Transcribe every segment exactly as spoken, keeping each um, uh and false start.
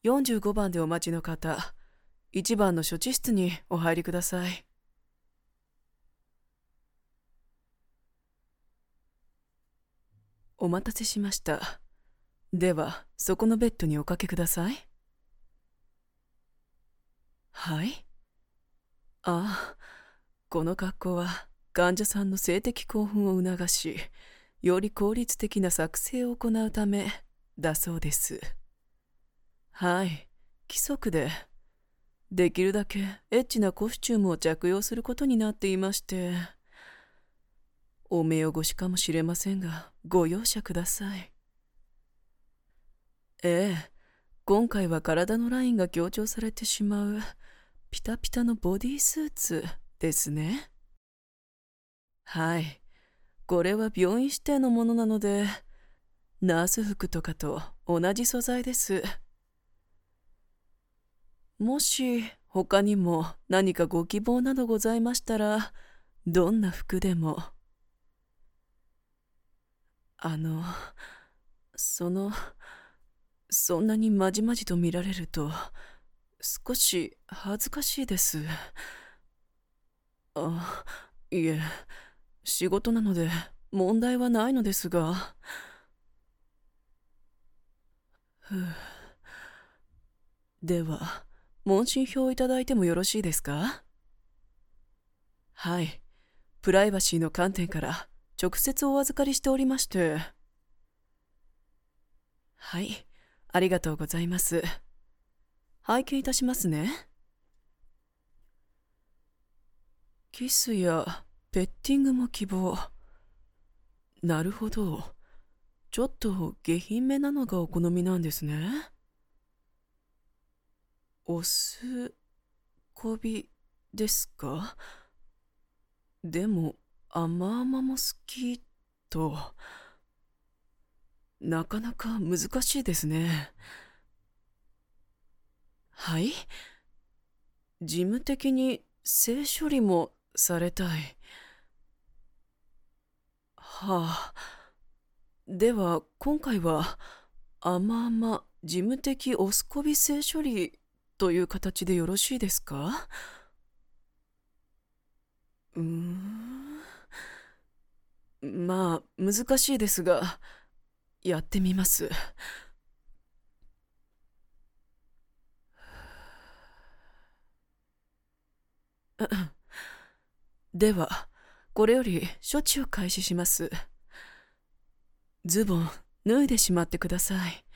よんじゅうごばんでお待ちの方、いちばんの処置室にお入りください。お待たせしました。では、そこのベッドにおかけください。はい。ああ、この格好は患者さんの性的興奮を促し、より効率的な作成を行うためだそうです。はい、規則で、できるだけエッチなコスチュームを着用することになっていまして、お目汚しかもしれませんが、ご容赦ください。ええ、今回は体のラインが強調されてしまうピタピタのボディースーツですね。はい、これは病院指定のものなので、ナース服とかと同じ素材です。もし他にも何かご希望などございましたら、どんな服でも。あの、その、そんなにまじまじと見られると、少し恥ずかしいです。あ、いえ、仕事なので問題はないのですが。ふう。では、問診票をいただいてもよろしいですか？はい。プライバシーの観点から直接お預かりしておりまして。はい。ありがとうございます。拝見いたしますね。キスやペッティングも希望。なるほど。ちょっと下品めなのがお好みなんですね。オスこびですか？でも甘々も好きと、なかなか難しいですね。はい。事務的に性処理もされたい。はあ。では今回は甘々事務的オスコビ性処理という形でよろしいですか？うーん。まあ難しいですが、やってみます。では、これより処置を開始します。ズボン脱いでしまってください。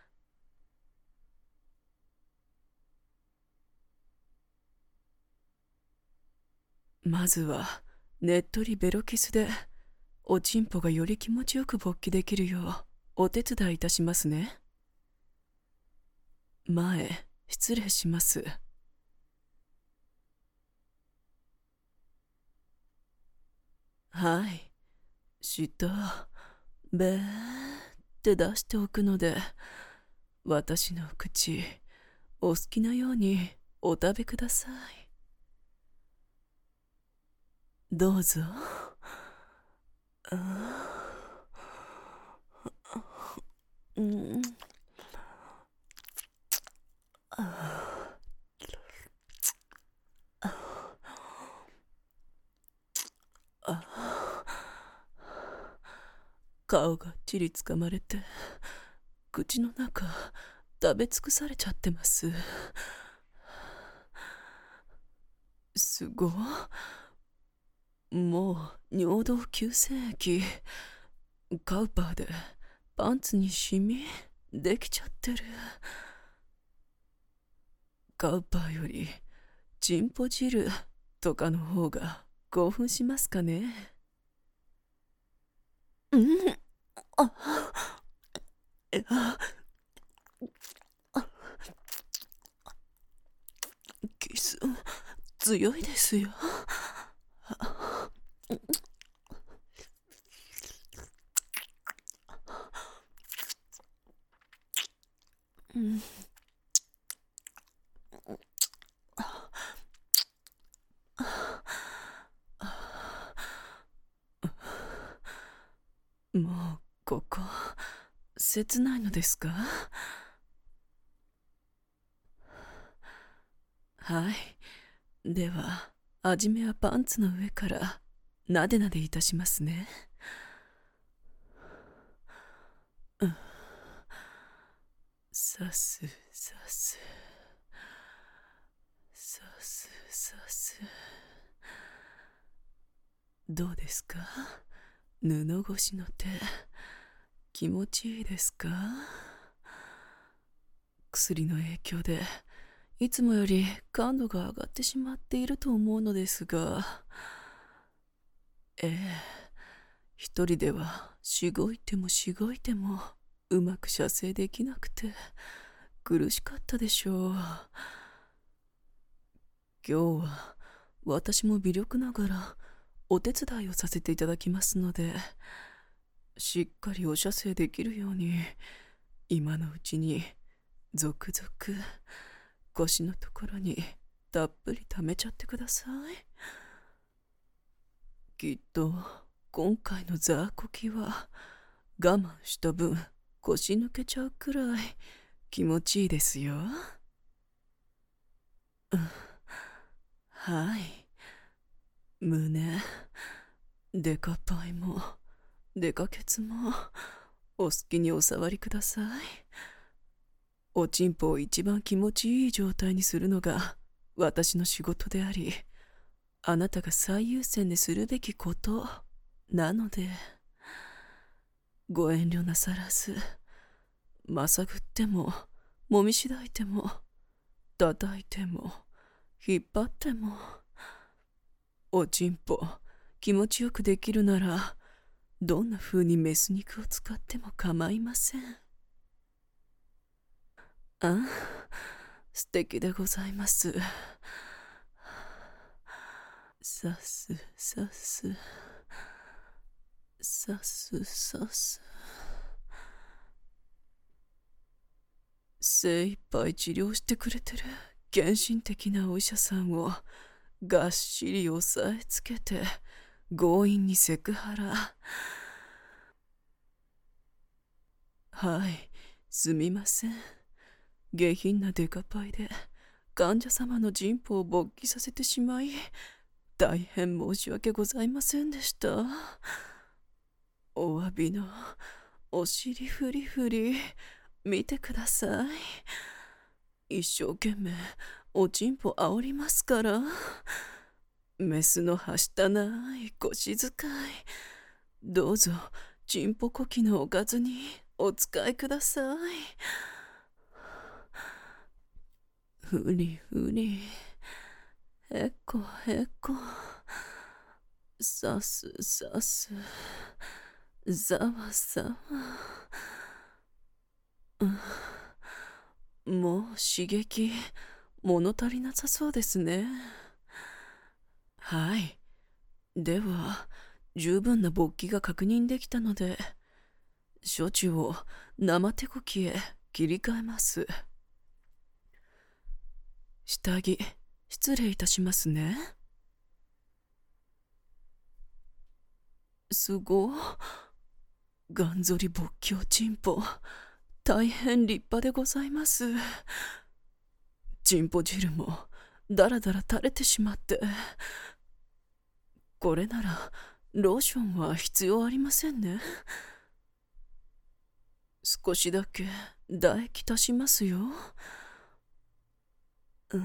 まずはねっとりベロキスでおちんぽがより気持ちよく勃起できるようお手伝いいたしますね。前失礼します。はい、下べーって出しておくので、私の口お好きなようにお食べください。どうぞ。うん、顔がっちりつかまれて、口の中食べ尽くされちゃってます。すごい。もう尿道急性液、カウパーでパンツにシミできちゃってる。カウパーよりチンポ汁とかの方が興奮しますかね。うん、あ、いや、キス強いですよ。うん、もうここ切ないのですか？ はい。では、はじめはパンツの上からなでなでいたしますね。うん。さすさす。さすさす。どうですか？布越しの手、気持ちいいですか？薬の影響でいつもより感度が上がってしまっていると思うのですが、ええ、一人ではしごいてもしごいてもうまく射精できなくて苦しかったでしょう。今日は私も微力ながらお手伝いをさせていただきますので、しっかりお射精できるように今のうちに続々腰のところにたっぷり溜めちゃってください。きっと今回のザーコキは我慢した分腰抜けちゃうくらい気持ちいいですよ。うん、はい。胸、デカパイもデカケツもお好きにお触りください。おちんぽを一番気持ちいい状態にするのが私の仕事であり、あなたが最優先でするべきことなので、ご遠慮なさらず、まさぐってももみしだいても叩いても引っ張っても、おちんぽ気持ちよくできるならどんな風にメス肉を使っても構いません。あ、素敵でございます。さすさすさすさす。精一杯治療してくれてる献身的なお医者さんをがっしり押さえつけて強引にセクハラ。はい、すみません。下品なデカパイで患者様の腎胞を勃起させてしまい大変申し訳ございませんでした。お詫びのお尻フリフリ見てください。一生懸命おちんぽ煽りますから。メスのはしたない腰使い、どうぞちんぽこきのおかずにお使いください。ふりふり、へこへこ、さすさす、ざわざわ。うん、もう刺激物足りなさそうですね。はい。では十分な勃起が確認できたので、処置を生手こきへ切り替えます。下着失礼いたしますね。すごい。がんぞり勃起おちんぽ大変立派でございます。ちんぽ汁もだらだら垂れてしまって、これならローションは必要ありませんね。少しだけ唾液足しますよ。うん、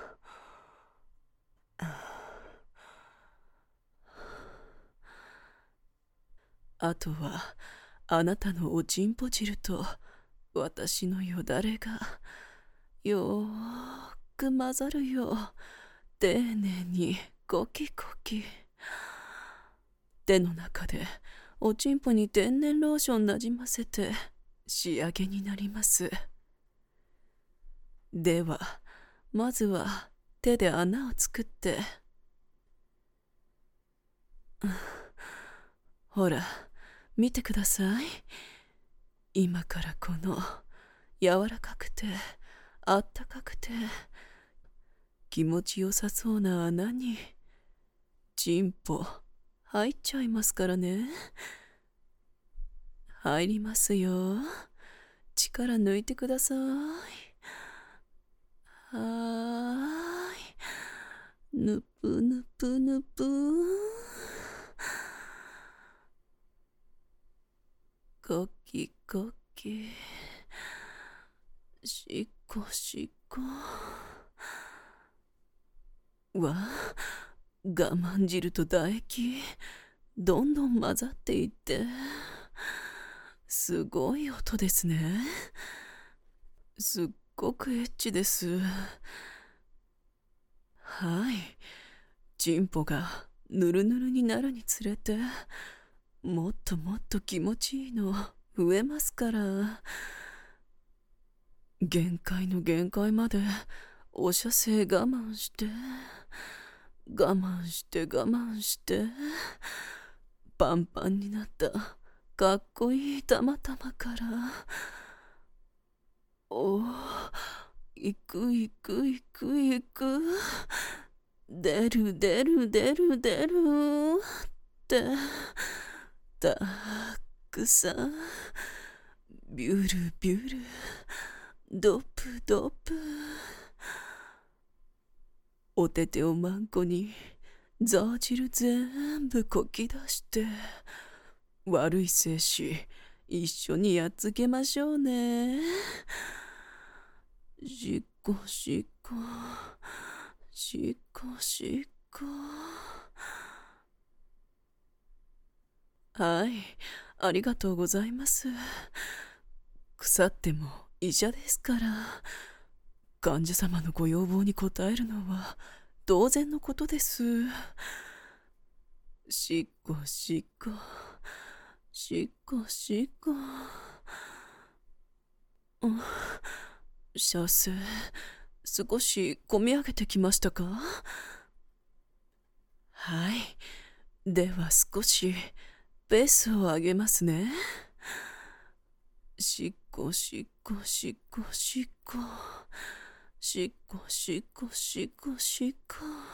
あとはあなたのおちんぽ汁と私のよだれがよーく混ざるよう丁寧にコキコキ。手の中でおちんぽに天然ローションなじませて仕上げになります。ではまずは手で穴を作って、ほら見てください。今からこの柔らかくてあったかくて気持ちよさそうな穴にチンポ入っちゃいますからね。入りますよ。力抜いてください。はあ。 ぬぷぬぷぬぷ。コキコキ。しっこしっこ。わあ、我慢汁と唾液どんどん混ざっていって、すごい音ですね。すっごくエッチです。はい、チンポがぬるぬるになるにつれて、もっともっと気持ちいいの増えますから、限界の限界までお射精我慢して我慢して我慢して、パンパンになったかっこいいたまたまから、おー、いくいくいくいく、出る出る出る出るってたくさん、ビュルビュルドプドプ、おててをまんこにザー汁全部こき出して、悪い精子一緒にやっつけましょうね。しっこしっこしっこしっこ。はい、ありがとうございます。腐っても医者ですから、患者様のご要望に応えるのは当然のことです。しっこしっこしっこしっこ。うん、射精少しこみ上げてきましたか？はい、では少しペースを上げますね。しっこしっこしっこしっこしっこしっこしっこしっこ。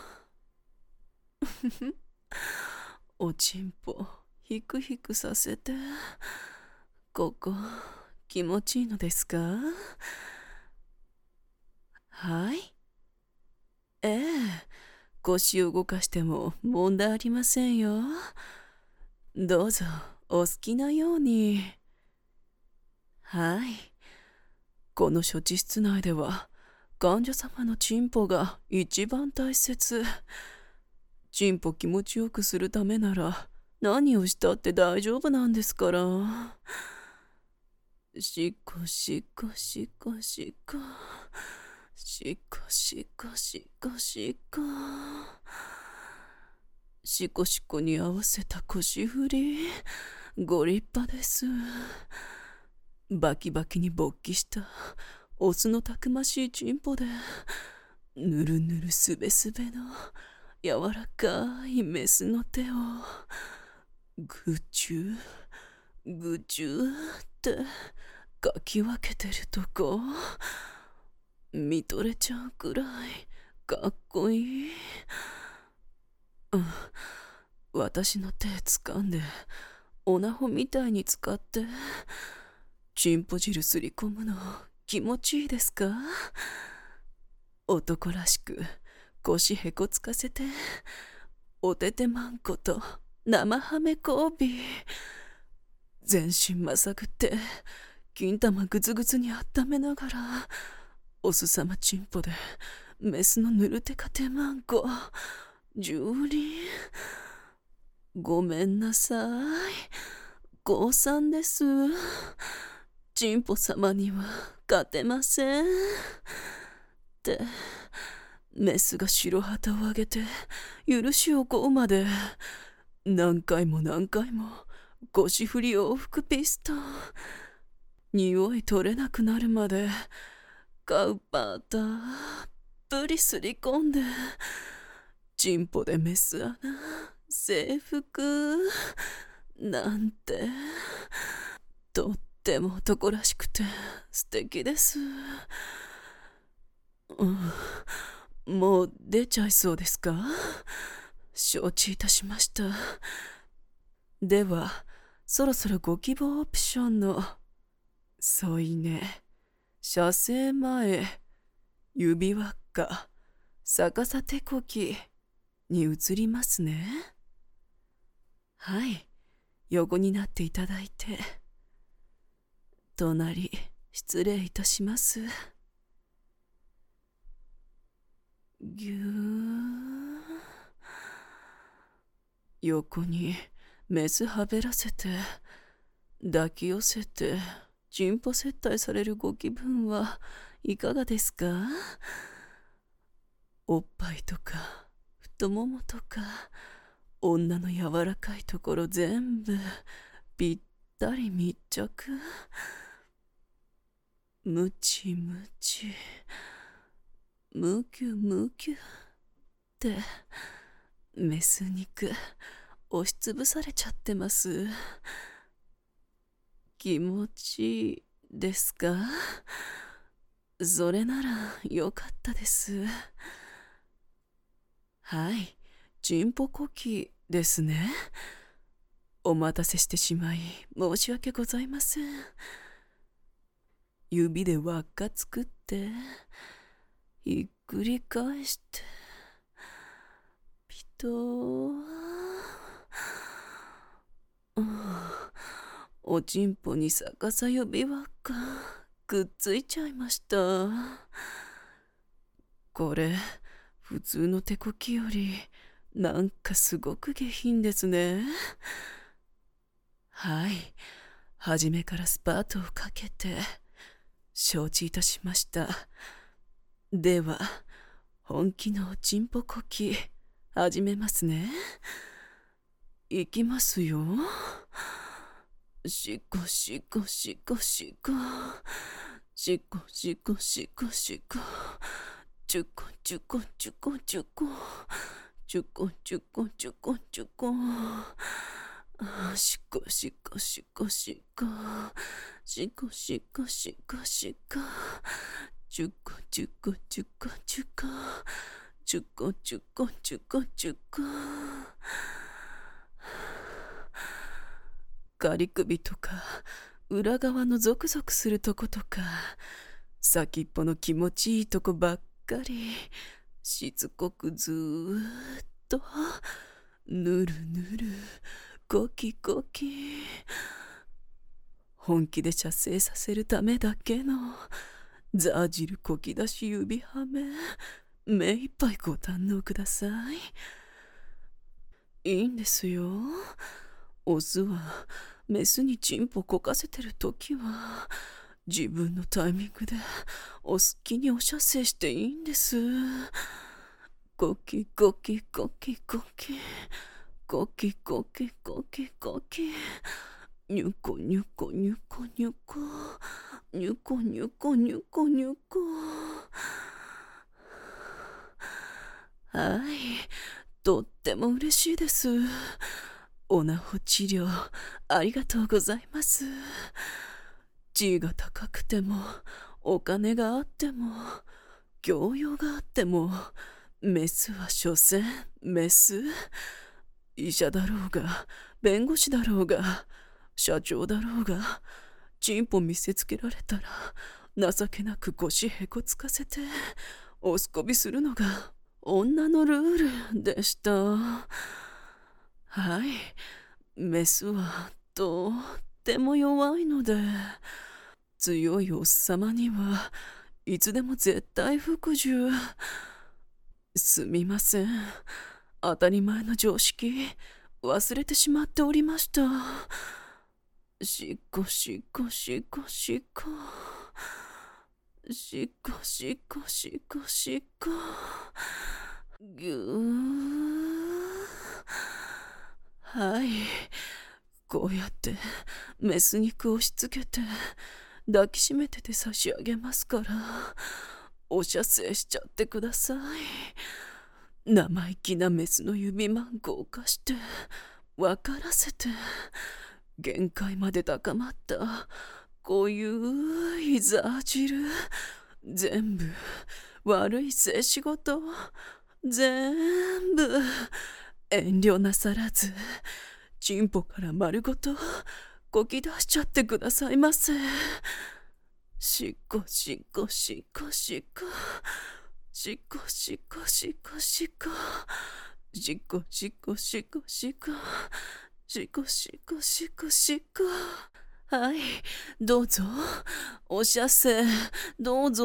おちんぽひくひくさせて、ここ気持ちいいのですか？はい、ええ、腰を動かしても問題ありませんよ。どうぞお好きなように。はい、この処置室内では患者様のチンポが一番大切。チンポ気持ちよくするためなら何をしたって大丈夫なんですから。しっこしっこしっこしっこしっこしっこしっこしっこ。しこしこに合わせた腰振りご立派です。バキバキに勃起したオスのたくましいチンポで、ぬるぬるすべすべの柔らかいメスの手をぐちゅぐちゅってかき分けてるとこ見とれちゃうくらいかっこいい。うん、私の手掴んでオナホみたいに使ってチンポ汁すり込むの気持ちいいですか？男らしく腰へこつかせて、おててまんこと生ハメ交尾、全身まさぐって金玉グツグツに温めながら、オス様チンポでメスのぬるてかてまんこ蹂躙。ごめんなさい、降参です。チンポ様には勝てませんってメスが白旗を上げて許しを請うまで、何回も何回も腰振り往復ピストン、匂い取れなくなるまでカウパーたっぷりすり込んで、チンポでメス穴征服なんて、とっても男らしくて素敵です。うん、もう出ちゃいそうですか？承知いたしました。ではそろそろご希望オプションの添い寝、射精前、指輪っか、 逆さ手こきに移りますね。はい、横になっていただいて。隣、失礼いたします。ぎゅー。横にメスはべらせて、抱き寄せて、チンポ接待されるご気分はいかがですか？おっぱいとか太ももとか女の柔らかいところ全部ぴったり密着。ムチムチムキュムキュってメス肉押しつぶされちゃってます。気持ちいいですか？それならよかったです。はい、チンポコキですね。お待たせしてしまい申し訳ございません。指で輪っか作ってひっくり返してピトー、うん、おちんぽに逆さ指輪っかくっついちゃいました。これ普通の手こきよりなんかすごく下品ですね。はい、初めからスパートをかけて承知いたしました。では本気のおちんぽこき始めますね。いきますよ。しこしこしこしこしこしこしこしこちゅこちゅこちゅこちゅこちゅこちゅこちゅこちゅこしこしこしこしこしこしこしこしこちゅこちゅこちゅこちゅこちゅこちゅこちゅこちゅこ。仮首とか裏側のゾクゾクするとことか先っぽの気持ちいいとこばっかりしつこくずーっとぬるぬるコキコキ、本気で射精させるためだけのザー汁こき出し指はめ、目いっぱいご堪能ください。いいんですよ。オスはメスにチンポこかせてるときは自分のタイミングでお好きにお射精していいんです。コキコキコキコキコキコキコキコキニュコニュコニュコニュコニュコニュコニュコニュコ。はい、とっても嬉しいです。おなほ治療ありがとうございます。地位が高くてもお金があっても教養があってもメスは所詮メス。医者だろうが弁護士だろうが社長だろうがチンポ見せつけられたら情けなく腰へこつかせておすこびするのが女のルールでした。はい、メスはとっても弱いので強いおっさまにはいつでも絶対服従。すみません、当たり前の常識忘れてしまっておりました。しこしこしこしこしこしこしこしこぎゅー。はい、こうやってメス肉を押し付けて抱きしめてて差し上げますからお射精しちゃってください。生意気なメスの指マンコを貸して分からせて限界まで高まった濃ゆいザー汁全部悪い静止ごと全部遠慮なさらずチンポから丸ごとこき出しちゃってくださいませ。しこしこしこしこしっこしっこしっこしっこしっこしっこしっこしっこしっこしっこしっこしっこ。はい、どうぞ。お射精、どうぞ。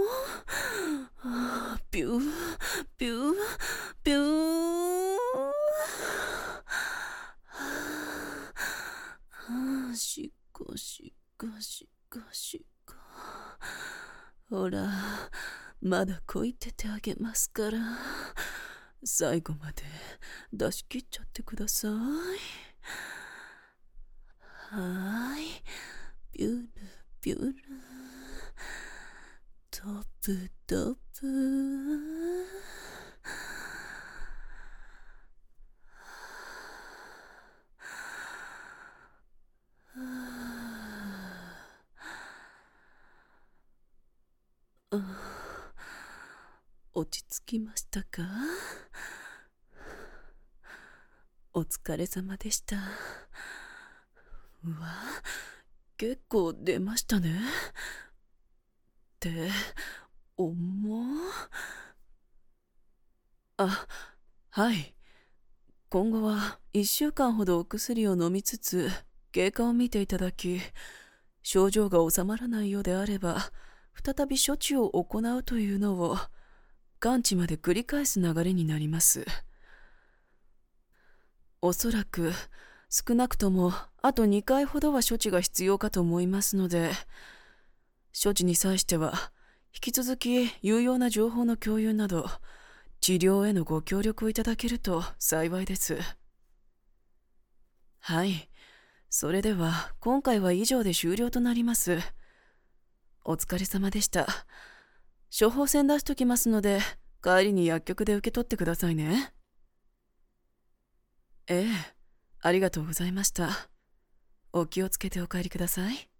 ピュー、ピュー、ピュー。しっこしっこしっこしっこ。ほら、まだこいててあげますから、最後まで出し切っちゃってください。はーい、ピュルピュル、トップトップ。落ち着きましたか？お疲れ様でした。うわ、結構出ましたね。って、重っ。あ、はい。今後はいっしゅうかんほどお薬を飲みつつ、経過を見ていただき、症状が治まらないようであれば、再び処置を行うというのを、完治まで繰り返す流れになります。おそらく、少なくともあとにかいほどは処置が必要かと思いますので、処置に際しては、引き続き有用な情報の共有など、治療へのご協力をいただけると幸いです。はい。それでは、今回は以上で終了となります。お疲れ様でした。処方箋出しときますので、帰りに薬局で受け取ってくださいね。ええ、ありがとうございました。お気をつけてお帰りください。